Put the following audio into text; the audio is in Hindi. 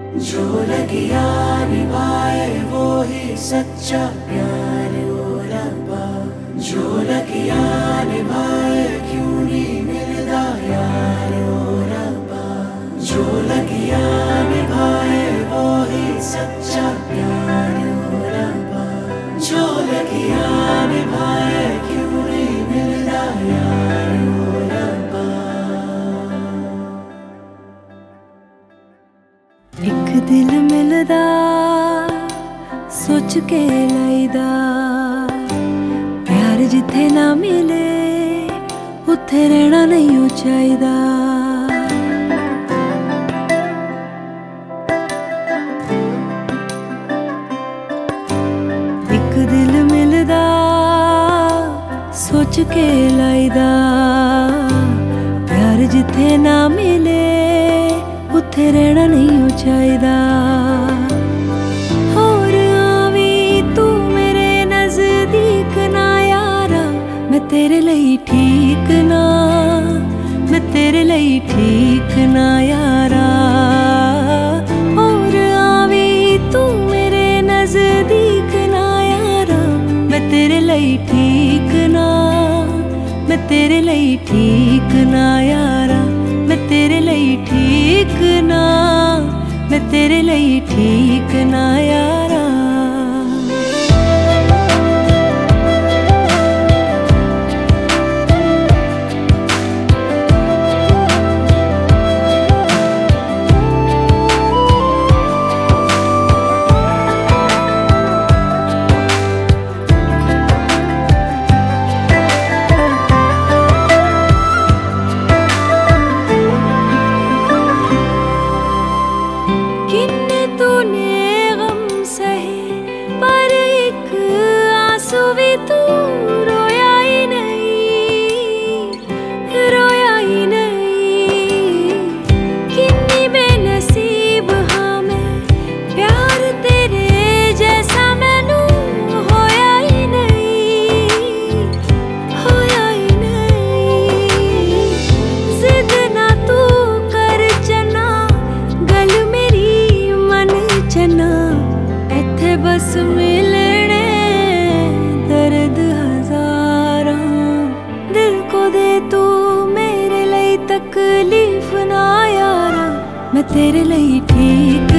जो लगिया निभाए वो ही सच्चा प्यार ओ रब्बा। जो लगिया निभाए क्यों नहीं मिलदा यार ओ रब्बा। जो लगिया निभाए वो ही सच्चा प्यार ओ रब्बा। जो लगिया निभाए क्यों नहीं मिलदा यार ओ रब्बा। एक दिल मिलदा सोच के लईदा, प्यार जिथे ना मिले उत्थे रहना नहीं चाहिदा। एक दिल मिलदा सोच के लईदा, प्यार जिथे ना मिले उत्थे रहना नहीं चाहिदा। होर आवी तू मेरे नजदीक ना यारा, मैं तेरे लिए ठीक ना, मैं तेरे लिए ठीक ना यारा। होर आवी तू मेरे नजदीक ना यारा, मैं तेरे लिए ठीक ना, मैं तेरे लिए ठीक ना यारा। मैं तेरे लिए ठीक ना, मैं तेरे लिए ठीक ना यारा। किन्ने तूने गम सहे पर एक आंसू भी तू रोया ही नहीं, रोया ही नहीं। किन्नी बेनसीब हाँ मैं, प्यार तेरे जैसा मैनू होया ही नहीं, होया ही नहीं। जिद ना तू कर चना, गल मेरी चना इत्थे बस मिलने दर्द हजारां। दिल को दे तू मेरे लिए तकलीफ ना यारा, मैं तेरे लिए ठीक